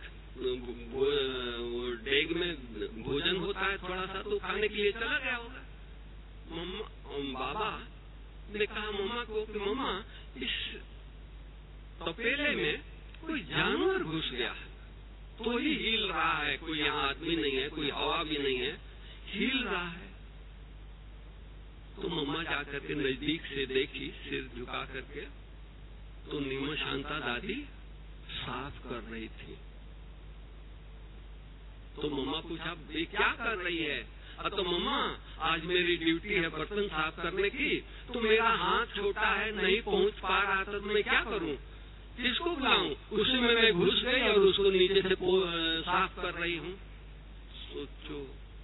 डेग में भोजन होता है थोड़ा सा तो खाने के लिए चला गया होगा। बाबा ने कहा मम्मा को कि मम्मा इस तपेले में कोई जानवर घुस गया है तो ही हिल रहा है, कोई यहाँ आदमी नहीं है, कोई हवा भी नहीं है, हिल रहा है। तो मम्मा जाकर के नजदीक से देखी, सिर झुका करके, तो निमो शांता दादी साफ कर रही थी। तो मम्मा पूछा ये क्या कर रही है? तो मम्मा आज मेरी ड्यूटी है बर्तन साफ करने की, तो मेरा हाथ छोटा है, नहीं पहुंच पा रहा था, तो मैं क्या करूं, किसको बुलाऊं? उसी में मैं घुस गई और उसको नीचे से साफ कर रही हूं। सोचो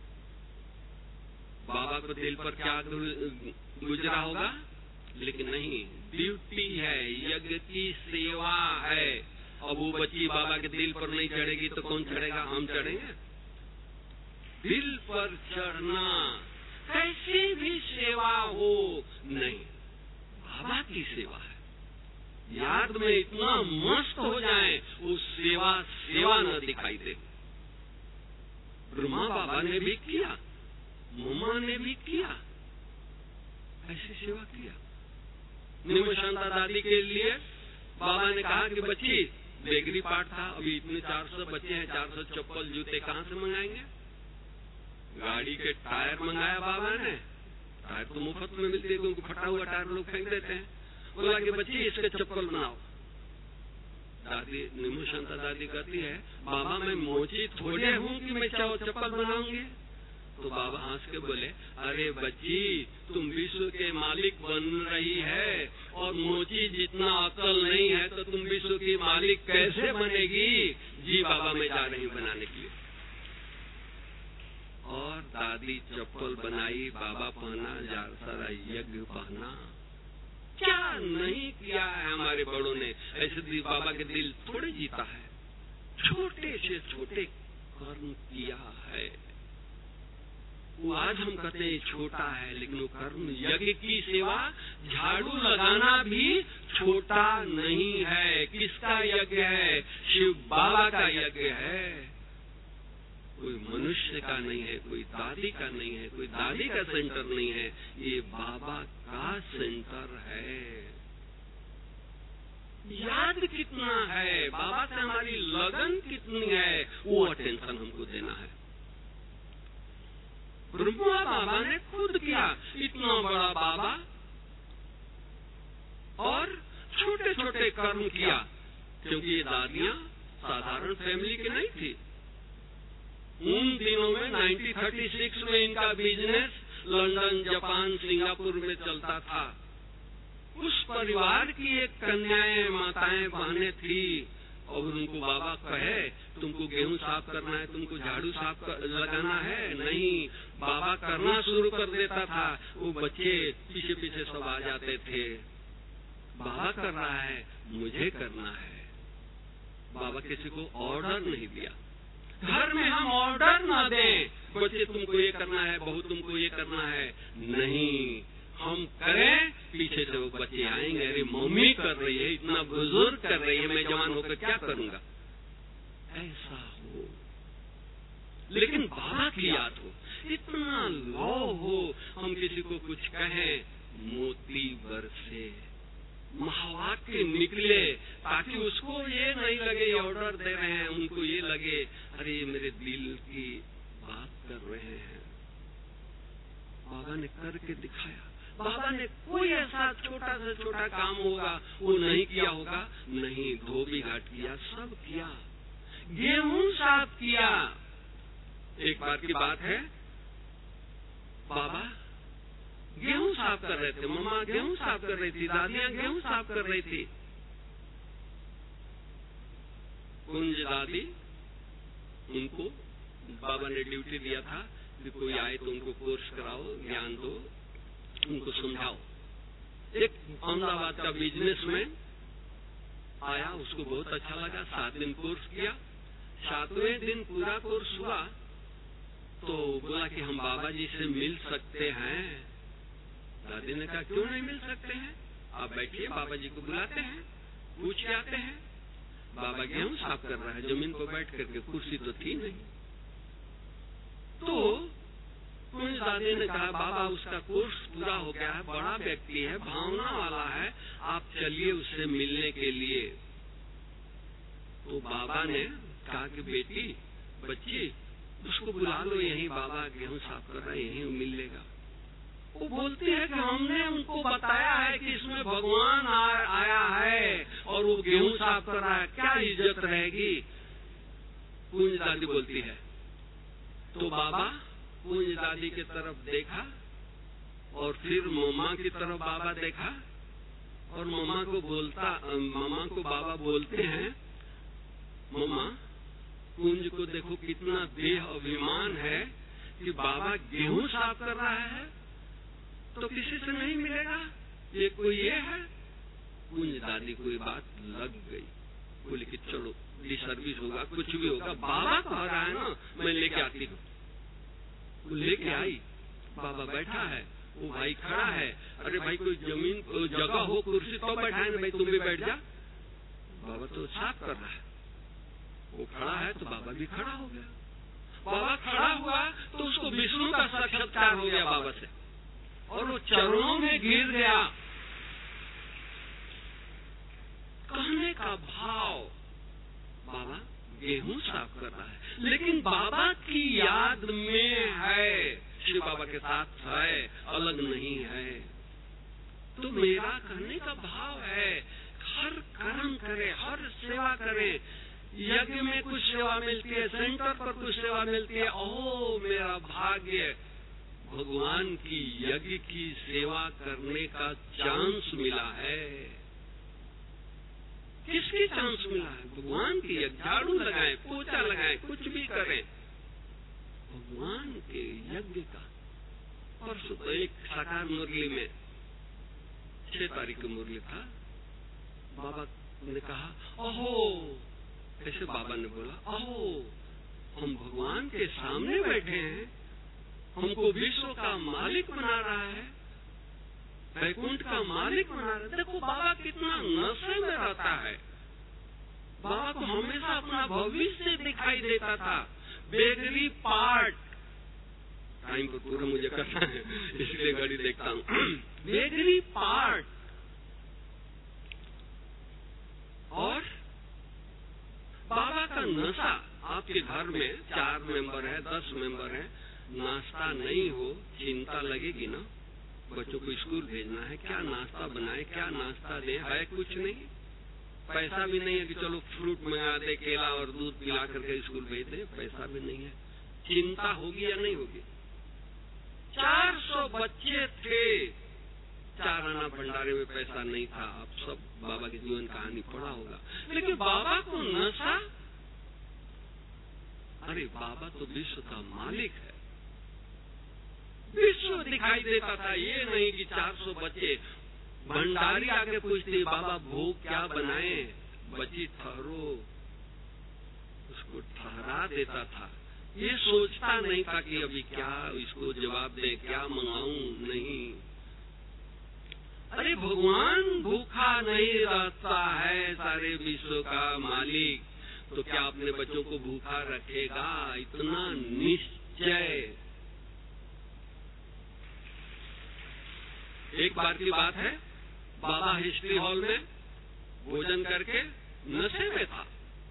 बाबा को दिल पर क्या गुजरा होगा, लेकिन नहीं, ड्यूटी है, यज्ञ की सेवा है। अब वो बच्ची बाबा के दिल पर नहीं चढ़ेगी तो कौन चढ़ेगा? हम चढ़ेंगे। दिल पर चढ़ना कैसी भी सेवा हो, नहीं, बाबा की सेवा है। याद में इतना मस्त हो जाए वो सेवा न दिखाई दे। ब्रह्मा बाबा ने भी किया, मम्मा ने भी किया, ऐसी सेवा किया। निमो शांता दादी के लिए बाबा ने कहा कि बच्ची बेगरी पाठ था, अभी इतने 400 बच्चे हैं, 400 चप्पल जूते कहाँ से मंगाएंगे? गाड़ी के टायर मंगाया बाबा ने। टायर तो मुफ्त में मिलते हैं क्योंकि फटा हुआ टायर लोग फेंक देते हैं। बोला कि बच्ची इसके चप्पल बनाओ। दादी निमो शांता दादी कहती है बाबा मैं मोची थोड़े हूँ कि मैं चप्पल बनाऊंगी। तो बाबा हंस के बोले अरे बच्ची तुम विश्व के मालिक बन रही है और मोची जितना अकल नहीं है तो तुम विश्व की मालिक कैसे बनेगी? जी बाबा मैं जा रही हूँ बनाने के लिए। और दादी चप्पल बनाई, बाबा पहना, सारा यज्ञ पहना। क्या नहीं किया है हमारे बड़ों ने? ऐसे बाबा के दिल थोड़े जीता है, छोटे से छोटे कर्म किया है। वो आज हम कहते हैं छोटा है, लेकिन वो कर्म यज्ञ की सेवा, झाड़ू लगाना भी छोटा नहीं है। किसका यज्ञ है? शिव बाबा का यज्ञ है। कोई मनुष्य का नहीं है, कोई दादी का नहीं है, कोई दादी का सेंटर नहीं है, ये बाबा का सेंटर है। याद कितना है, बाबा से हमारी लगन कितनी है, वो अटेंशन हमको देना है। ब्रह्मा बाबा ने खुद किया, इतना बड़ा बाबा, और छोटे छोटे कर्म किया, क्योंकि ये दादियां साधारण फैमिली की नहीं थी। उन दिनों में 1936 में इनका बिजनेस लंदन, जापान, सिंगापुर में चलता था। उस परिवार की एक कन्याएं, माताएं, बहनें थी और उनको बाबा कहे तुमको गेहूं साफ करना है, तुमको झाड़ू साफ लगाना है, नहीं, बाबा करना शुरू कर देता था। वो बच्चे पीछे पीछे सब आ जाते थे, बाबा कर रहा है, मुझे करना है। बाबा किसी को ऑर्डर नहीं दिया। घर में हम ऑर्डर ना दें, बच्चे तुमको ये करना है, बहू तुमको ये करना है, नहीं, हम करें, पीछे से वो बच्चे आएंगे, अरे मम्मी कर रही है, इतना बुजुर्ग कर रही है, मैं जवान होकर क्या करूंगा, ऐसा हो। लेकिन बाबा की याद हो, इतना लौ हो, हम किसी को कुछ कहें, मोती बरसे, महावाक्य निकले, ताकि उसको ये नहीं लगे ऑर्डर दे रहे हैं, उनको ये लगे अरे मेरे दिल की बात कर रहे हैं। बाबा ने करके दिखाया। बाबा ने कोई ऐसा छोटा से छोटा काम होगा वो नहीं किया होगा, नहीं, धोबी घाट किया, सब किया, गेहूं साफ किया। एक बार की बात है, बाबा गेहूं साफ कर रहे थे, मम्मा गेहूं साफ कर रही थी, दादियां गेहूं साफ कर रही थी। कुंज दादी, उनको बाबा ने ड्यूटी दिया था कि कोई आए तो उनको कोर्स कराओ, ज्ञान दो, उनको समझाओ। एक अहमदाबाद का बिजनेसमैन आया, उसको बहुत अच्छा लगा, 7 दिन कोर्स किया। 7वें दिन पूरा कोर्स हुआ तो बोला कि हम बाबा जी से मिल सकते हैं। दादी ने कहा क्यों नहीं मिल सकते हैं, आप बैठिए, बाबा जी को बुलाते हैं, पूछ के आते हैं। बाबा गेहूं साफ कर रहा है, जमीन पर बैठ करके, कुर्सी तो थी नहीं। तो कुंज दादी ने कहा बाबा उसका कोर्स पूरा हो गया है, बड़ा व्यक्ति है, भावना वाला है, आप चलिए उससे मिलने के लिए। तो बाबा ने कहा कि बेटी, बच्ची, उसको बुला लो, यहीं बाबा गेहूं साफ कर रहा है, यहीं मिल लेगा। वो बोलती है कि हमने उनको बताया है कि इसमें भगवान आया है और वो गेहूं साफ कर रहा है, क्या इज्जत रहेगी। कुंज दादी बोलती है। तो बाबा कुंज दादी की तरफ देखा और फिर मम्मा की तरफ बाबा देखा और मम्मा को बाबा बोलते हैं, मम्मा कुंज को देखो कितना देह अभिमान है कि बाबा गेहूं साफ कर रहा है तो किसी से नहीं मिलेगा, ये कोई ये है। कुंज दादी को ये बात लग गई, बोले कि चलो डिसर्विस होगा, कुछ भी होगा, बाबा कह रहा है ना, मैं लेके आती हूँ। वो लेके आई, बाबा बैठा है, वो भाई खड़ा है, अरे भाई कोई जमीन जगह हो, कुर्सी तो बैठाए ना भाई, तुम भी बैठ जा। बाबा तो साफ कर रहा है, वो खड़ा है तो बाबा भी खड़ा हो गया। बाबा खड़ा हुआ तो उसको विष्णु का साक्षात्कार हो गया बाबा से और वो चरणों में गिर गया। कहने का भाव, बाबा गेहूं साफ कर रहा है, लेकिन बाबा की याद में है, शिव बाबा के साथ है, अलग नहीं है। तो मेरा कहने का भाव है, हर कर्म करे, हर सेवा करे। यज्ञ में कुछ सेवा मिलती है, सेंटर पर कुछ सेवा मिलती है, ओह मेरा भाग्य, भगवान की यज्ञ की सेवा करने का चांस मिला है। किसकी चांस मिला है? भगवान की यज्ञ, झाड़ू लगाए, पोछा लगाए, कुछ भी करें, भगवान के यज्ञ का। परसों तो एक साकार मुरली में 6 तारीख को मुरली था, बाबा ने कहा अहो, ऐसे बाबा ने बोला अहो, हम भगवान के सामने बैठे हैं, हमको विश्व का मालिक बना रहा है, वैकुंठ का मालिक बना रहा है। देखो बाबा कितना नशे में रहता है, बाबा को हमेशा अपना भविष्य दिखाई देता था। बेगरी पार्ट, टाइम को पूरा मुझे करना है इसलिए घड़ी देखता हूँ। बेगरी पार्ट, और बाबा का नशा। आपके घर में 4 मेंबर है, 10 मेंबर है, नाश्ता नहीं हो, चिंता लगेगी ना। बच्चों को स्कूल भेजना है, क्या नाश्ता बनाए, क्या नाश्ता दे, है कुछ नहीं, पैसा भी नहीं है कि चलो फ्रूट मंगा दे, केला और दूध पिला करके स्कूल भेज दे, पैसा भी नहीं है, चिंता होगी या नहीं होगी? 400 बच्चे थे, 4 आना भंडारे में पैसा नहीं था। आप सब बाबा की जीवन कहानी पढ़ा होगा। लेकिन बाबा को नशा, अरे बाबा तो विश्व का मालिक है, विश्व दिखाई देता था। ये नहीं कि 400 बच्चे, भंडारी आके पूछते बाबा भोग क्या बनाए, बची ठहरो, उसको ठहरा देता था। ये सोचता नहीं था कि अभी क्या इसको जवाब दे, क्या मंगाऊं, नहीं। अरे भगवान भूखा नहीं रहता है, सारे विश्व का मालिक, तो क्या अपने बच्चों को भूखा रखेगा? इतना निश्चय। एक बार की बात है, बाबा हिस्ट्री हॉल में भोजन करके नशे में था,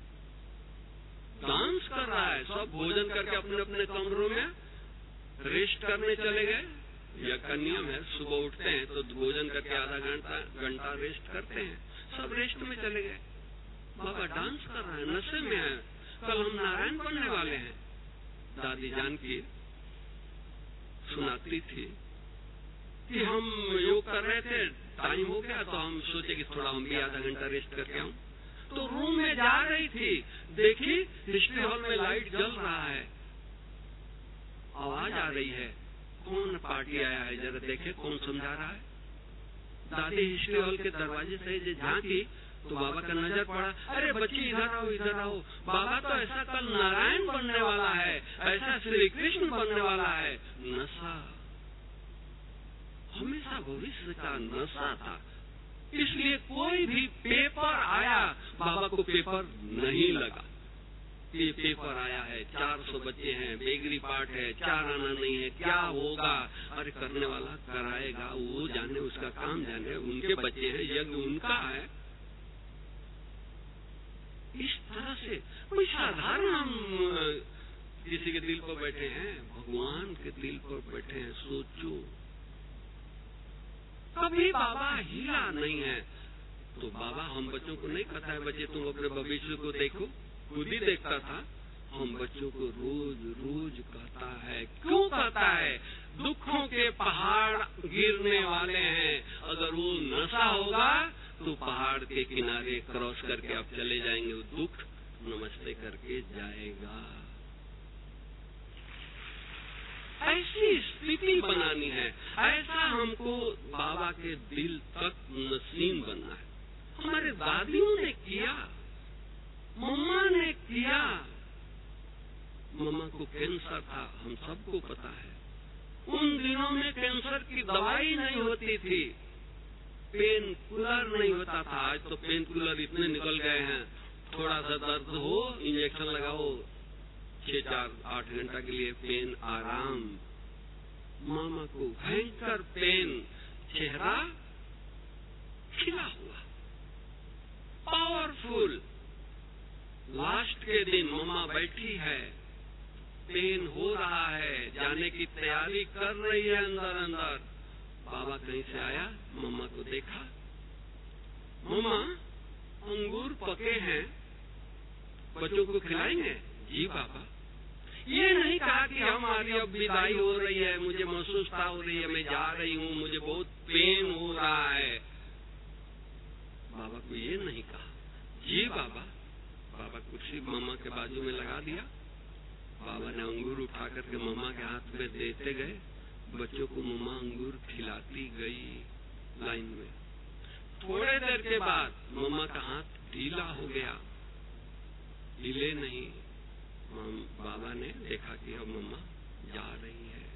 डांस कर रहा है। सब भोजन करके अपने अपने कमरों में रेस्ट करने चले गए। यह का नियम है, सुबह उठते हैं तो भोजन करके आधा घंटा रेस्ट करते हैं। सब रेस्ट में चले गए। बाबा डांस कर रहा है, नशे में है। कल हम नारायण पढ़ने वाले हैं। दादी जानकी सुनाती थी कि हम योग कर रहे थे, टाइम हो गया तो हम सोचे कि थोड़ा हम भी आधा घंटा रेस्ट करके आऊं। तो रूम में जा रही थी, देखी हिस्ट्री हॉल में लाइट जल रहा है, आवाज आ रही है, कौन पार्टी आया है, जरा देखे कौन समझा रहा है। दादी हिस्ट्री हॉल के दरवाजे से झांकी तो बाबा का नजर पड़ा। अरे बच्ची इधर आओ, इधर आओ, बाबा तो ऐसा कल नारायण बनने वाला है, ऐसा श्री कृष्ण बनने वाला है। नशा, हमेशा भविष्य का नशा था। इसलिए कोई भी पेपर आया, बाबा को पेपर नहीं लगा। ये पेपर आया है, 400 बच्चे हैं, बेगरी पाठ है, 4 आना नहीं है, क्या होगा? अरे करने वाला कराएगा, वो जाने, उसका काम जाने, उनके बच्चे हैं, यज्ञ उनका है। इस तरह से कोई साधारण हम किसी के दिल पर बैठे हैं, भगवान के दिल पर बैठे हैं। सोचो, कभी बाबा हिला नहीं है। तो बाबा हम बच्चों को नहीं कहता है बच्चे तुम अपने भविष्य को देखो, खुद ही देखता था। हम बच्चों को रोज रोज कहता है। क्यों कहता है? दुखों के पहाड़ गिरने वाले हैं, अगर वो नशा होगा तो पहाड़ के किनारे क्रॉस करके आप चले जाएंगे, वो दुख नमस्ते करके जाएगा। ऐसी स्थिति बनानी है, ऐसा हमको बाबा के दिल तक नसीब बनना है। हमारे दादियों ने किया, मम्मा ने किया। मम्मा को कैंसर था, हम सबको पता है। उन दिनों में कैंसर की दवाई नहीं होती थी, पेन किलर नहीं होता था। आज तो पेन किलर इतने निकल गए हैं, थोड़ा सा दर्द हो इंजेक्शन लगाओ, 6-4-8 घंटा के लिए पेन आराम। मामा को भयंकर पेन, चेहरा खिला हुआ, पावरफुल। लास्ट के दिन मम्मा बैठी है, पेन हो रहा है, जाने की तैयारी कर रही है अंदर अंदर। बाबा कहीं से आया, मम्मा को देखा। मम्मा अंगूर पके हैं, बच्चों को खिलाएंगे? जी बाबा। ये नहीं कहा कि हमारी अब विदाई हो रही है, मुझे महसूसता हो रही है, मैं जा रही हूँ, मुझे बहुत पेन हो रहा है। बाबा को ये नहीं कहा। जी बाबा। बाबा कुर्सी मम्मा के बाजू में लगा दिया। बाबा ने अंगूर उठा करके मम्मा के हाथ में देते गए। बच्चों को मम्मा अंगूर खिलाती गई लाइन में। थोड़े देर के बाद मम्मा का हाथ ढीला हो गया, हिले नहीं। बाबा ने देखा कि अब मम्मा जा रही है।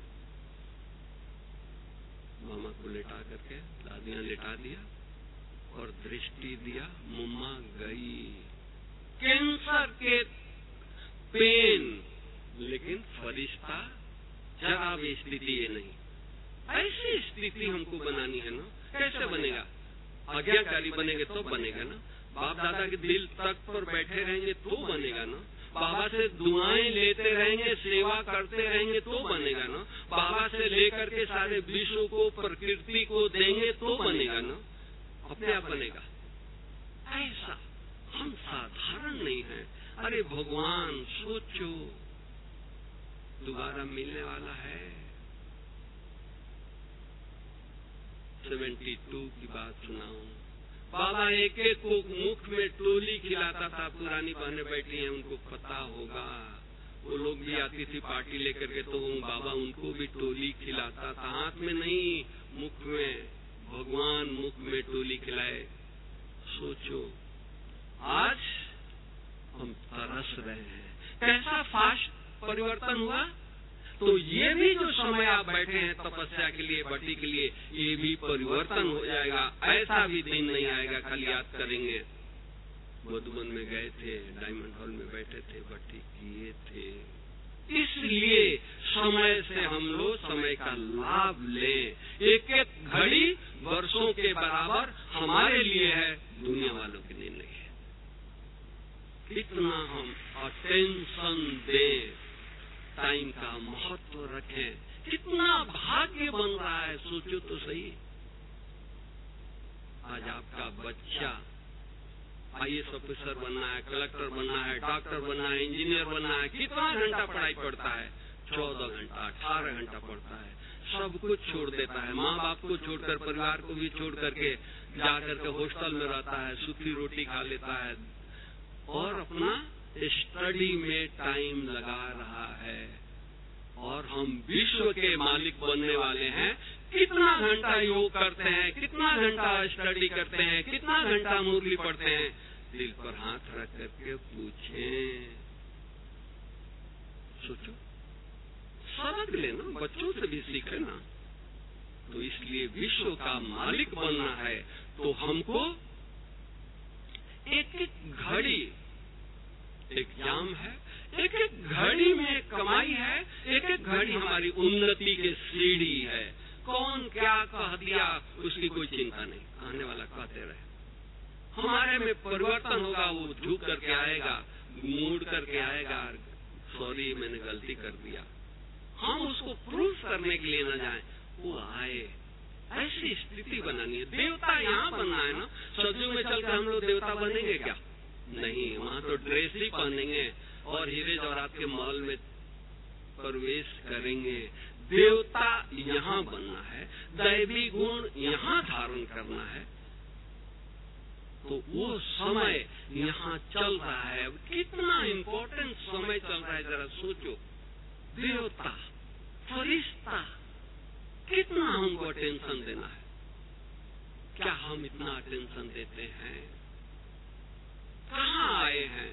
मामा को लेटा करके दादियां लेटा दिया और दृष्टि दिया, मम्मा गई। कैंसर के पेन, लेकिन फरिश्ता जरा भी स्थिति ये नहीं। ऐसी स्थिति हमको बनानी है ना। कैसे बनेगा? आज्ञाकारी बनेंगे तो बनेगा ना। बाप दादा के दिल तक पर बैठे रहेंगे तो बनेगा ना। बाबा से दुआएं लेते रहेंगे, सेवा करते रहेंगे तो बनेगा ना। बाबा से लेकर के सारे विश्व को, प्रकृति को देंगे तो बनेगा ना। अपने आप बनेगा। ऐसा हम साधारण नहीं है। अरे भगवान सोचो, दोबारा मिलने वाला है। 72 की बात सुनाऊं। बाबा एक एक को मुख में टोली खिलाता था। पुरानी बहनें बैठी हैं, उनको पता होगा। वो लोग भी आती थी पार्टी लेकर के, तो बाबा उनको भी टोली खिलाता था। हाथ में नहीं, मुख में। भगवान मुख में टोली खिलाए। सोचो आज हम तरस रहे हैं, कैसा फास्ट परिवर्तन हुआ। तो ये भी जो समय आप बैठे हैं तपस्या के लिए, भट्टी के लिए, ये भी परिवर्तन हो जाएगा। ऐसा भी दिन नहीं आएगा। कल याद करेंगे, मधुबन में गए थे, डायमंड हॉल में बैठे थे, भट्टी किए थे। इसलिए समय से हम लोग समय का लाभ लें। एक एक घड़ी वर्षों के बराबर हमारे लिए है, दुनिया वालों के लिए नहीं है। कितना हम अटेंशन दें, टाइम का महत्व रखें। कितना भाग्य बन रहा है, सोचो तो सही। आज आपका बच्चा IAS ऑफिसर बनना है, कलेक्टर बनना है, डॉक्टर बनना है, इंजीनियर बनना है। कितना घंटा पढ़ाई पढ़ता है? 14 घंटा, 18 घंटा पढ़ता है। सब कुछ छोड़ देता है, माँ बाप को छोड़कर, परिवार को भी छोड़ करके जाकर के हॉस्टल में रहता है, सूखी रोटी खा लेता है और अपना स्टडी में टाइम लगा रहा है। और हम विश्व के मालिक बनने वाले हैं। कितना घंटा योग करते हैं, कितना घंटा स्टडी करते हैं, कितना घंटा मुरली पढ़ते हैं? दिल पर हाथ रख करके पूछें, सोचो। सबक लेना, बच्चों से भी सीखे ना। तो इसलिए विश्व का मालिक बनना है तो हमको एक एक घड़ी एग्जाम है, एक एक घड़ी में कमाई है, एक एक घड़ी हमारी उन्नति की सीढ़ी है। कौन क्या कह दिया उसकी कोई चिंता नहीं, कहने वाला कहते रहे। हमारे में परिवर्तन होगा, वो झुक करके आएगा, मुड़ करके आएगा, सॉरी मैंने गलती कर दिया। हम उसको प्रूफ करने के लिए न जाएं, वो आए। ऐसी स्थिति बनानी है। देवता यहाँ बनना है ना। सदियों में चलकर हम लोग देवता बनेंगे क्या? नहीं, वहाँ तो ड्रेस ही पहनेंगे और हीरे जवाहरात के महल में प्रवेश करेंगे। देवता यहाँ बनना है, दैवी गुण यहाँ धारण करना है। तो वो समय यहाँ चल रहा है। कितना इम्पोर्टेंट समय चल रहा है, जरा सोचो। देवता, फरिश्ता, कितना हमको अटेंशन देना है। क्या हम इतना अटेंशन देते हैं? कहाँ आए हैं?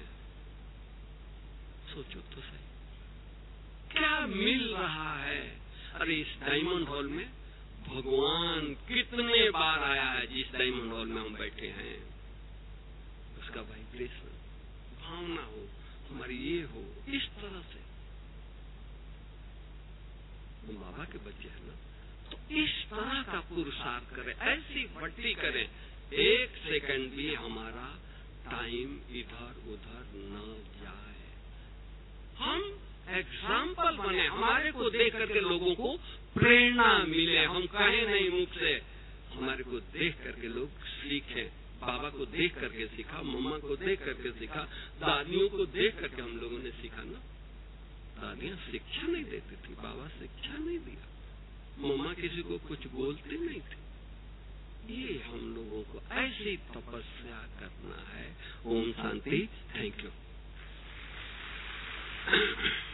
सोचो तो सही, क्या मिल रहा है? अरे इस डायमंड हॉल में भगवान कितने बार आया है। जिस डायमंड हॉल में हम बैठे हैं, उसका वाइब्रेशन, भावना हो, हमारी ये हो, इस तरह से हम बाबा के बच्चे हैं ना। तो इस तरह का पुरुषार्थ करें, ऐसी भट्टी करें, एक सेकंड भी हमारा टाइम इधर उधर न जाए। हम एग्जाम्पल बने, हमारे को देख करके लोगों को प्रेरणा मिले। हम कहें नहीं मुख से, हमारे को देख करके लोग सीखें। बाबा को देख करके सीखा, मम्मा को देख करके सीखा, दादियों को देख करके हम लोगों ने सीखा ना। दादियां शिक्षा नहीं देती थी, बाबा शिक्षा नहीं दिया, मम्मा किसी को कुछ बोलते नहीं थे। ये हम लोगों को ऐसी तपस्या करना है। ओम शांति। Thank you.